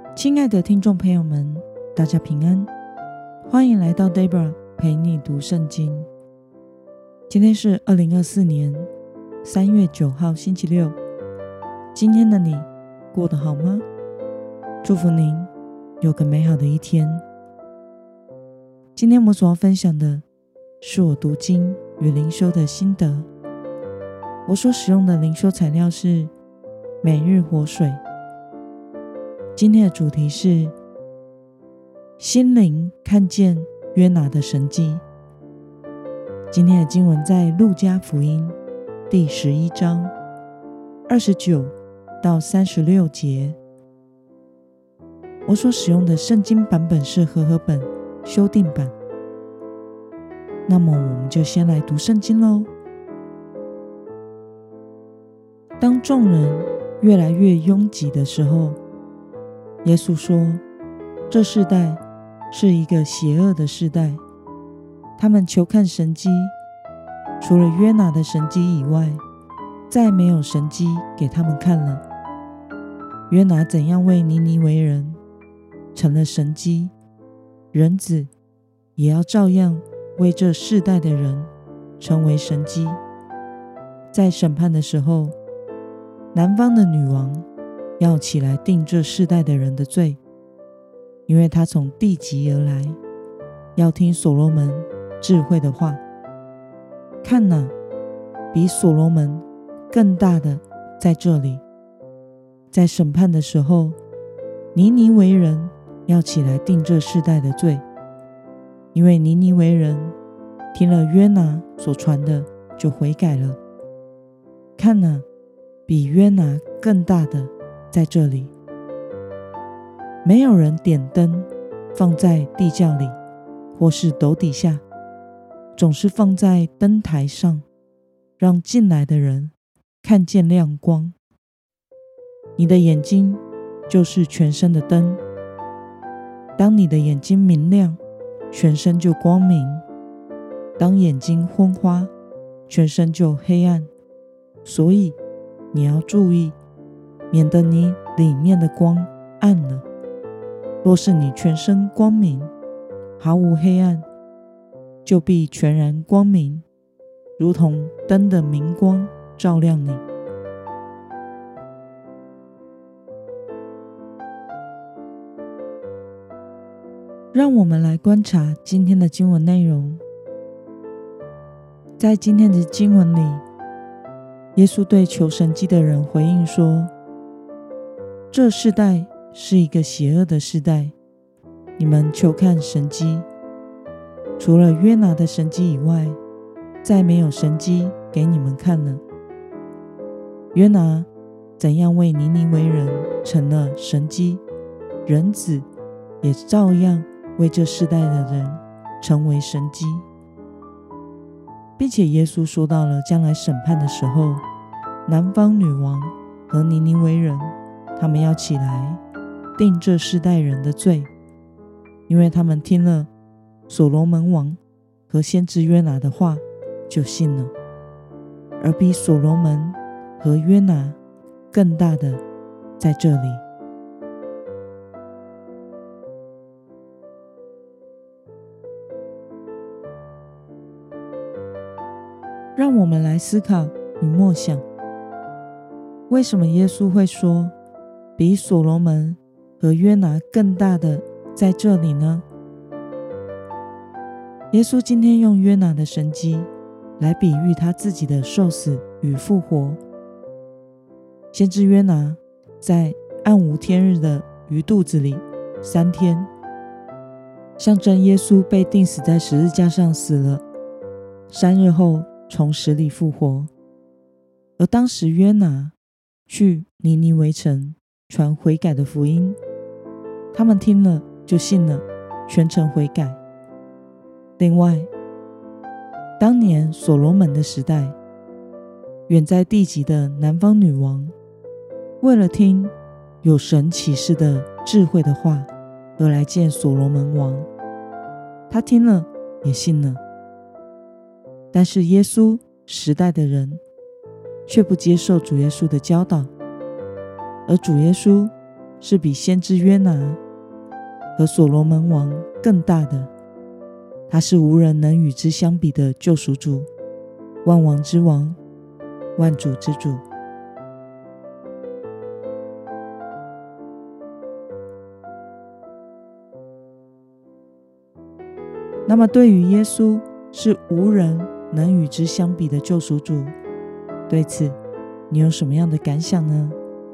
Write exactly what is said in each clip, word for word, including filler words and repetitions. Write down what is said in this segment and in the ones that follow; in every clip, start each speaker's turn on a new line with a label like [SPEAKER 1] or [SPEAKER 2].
[SPEAKER 1] 亲爱的听众朋友们，大家平安，欢迎来到 Deborah 陪你读圣经。今天是二零二四年三月九号星期六。今天的你过得好吗？祝福您有个美好的一天。今天我所要分享的是我读经与灵修的心得。我所使用的灵修材料是每日活水。今天的主题是心灵看见约拿的神迹。今天的经文在路加福音第十一章二十九到三十六节。我所使用的圣经版本是和合本修订版。那么我们就先来读圣经咯。当众人越来越拥挤的时候，耶稣说，这世代是一个邪恶的世代，他们求看神迹，除了约拿的神迹以外，再没有神迹给他们看了。约拿怎样为尼尼微人成了神迹，人子也要照样为这世代的人成为神迹。在审判的时候，南方的女王要起来定这世代的人的罪，因为他从地极而来，要听所罗门智慧的话。看哪，比所罗门更大的在这里。在审判的时候，尼尼微人要起来定这世代的罪，因为尼尼微人听了约拿所传的就悔改了。看哪，比约拿更大的在这里。没有人点灯放在地窖里或是斗底下，总是放在灯台上，让进来的人看见亮光。你的眼睛就是全身的灯，当你的眼睛明亮，全身就光明；当眼睛昏花，全身就黑暗。所以你要注意，免得你里面的光暗了。若是你全身光明，毫无黑暗，就必全然光明，如同灯的明光照亮你。让我们来观察今天的经文内容。在今天的经文里，耶稣对求神迹的人回应说，这世代是一个邪恶的世代，你们求看神迹，除了约拿的神迹以外，再没有神迹给你们看了。约拿怎样为尼尼微人成了神迹，人子也照样为这世代的人成为神迹。并且耶稣说到了将来审判的时候，南方女王和尼尼微人，他们要起来定这世代人的罪，因为他们听了所罗门王和先知约拿的话就信了。而比所罗门和约拿更大的在这里。让我们来思考与默想，为什么耶稣会说比所罗门和约拿更大的在这里呢？耶稣今天用约拿的神迹来比喻他自己的受死与复活。先知约拿在暗无天日的鱼肚子里三天，象征耶稣被钉死在十字架上死了，三日后从死里复活。而当时约拿去尼尼微城传悔改的福音，他们听了就信了，全城悔改。另外，当年所罗门的时代，远在地极的南方女王，为了听有神启示的智慧的话而来见所罗门王，她听了也信了。但是耶稣时代的人却不接受主耶稣的教导，而主耶稣是比先知约拿和所罗门王更大的，他是无人能与之相比的救赎主，万王之王，万主之主。那么对于耶稣是无人能与之相比的救赎主，对此你有什么样的感想呢？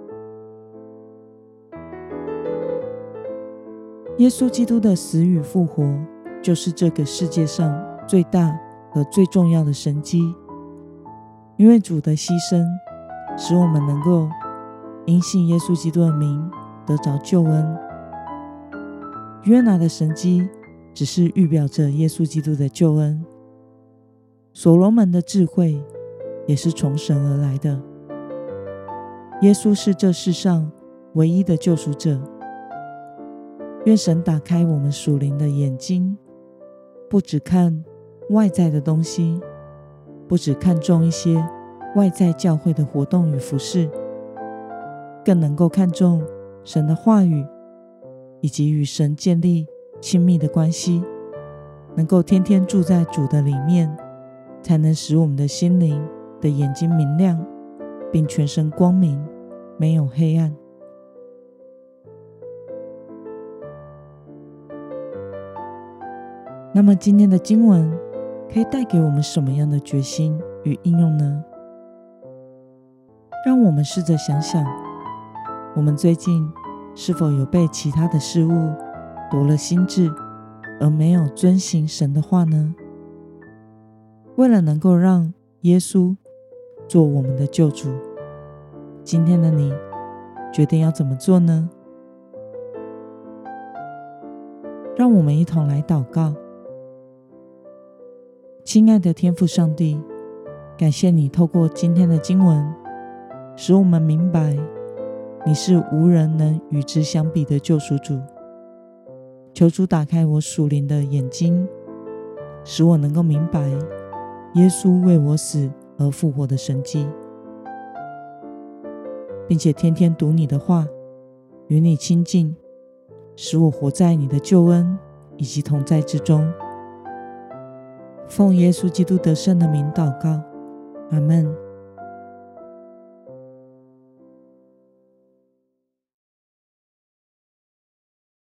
[SPEAKER 1] 耶稣基督的死与复活，就是这个世界上最大和最重要的神迹。因为主的牺牲，使我们能够因信耶稣基督的名得着救恩。约拿的神迹只是预表着耶稣基督的救恩，所罗门的智慧也是从神而来的。耶稣是这世上唯一的救赎者。愿神打开我们属灵的眼睛，不只看外在的东西，不只看重一些外在教会的活动与服事，更能够看重神的话语，以及与神建立亲密的关系，能够天天住在主的里面，才能使我们的心灵的眼睛明亮，并全身光明，没有黑暗。那么今天的经文可以带给我们什么样的决心与应用呢？让我们试着想想，我们最近是否有被其他的事物夺了心志，而没有遵行神的话呢？为了能够让耶稣做我们的救主，今天的你决定要怎么做呢？让我们一同来祷告。亲爱的天父上帝，感谢你透过今天的经文，使我们明白你是无人能与之相比的救赎主。求主打开我属灵的眼睛，使我能够明白耶稣为我死而复活的神迹，并且天天读你的话，与你亲近，使我活在你的救恩以及同在之中。奉耶稣基督得胜的名祷告，阿们。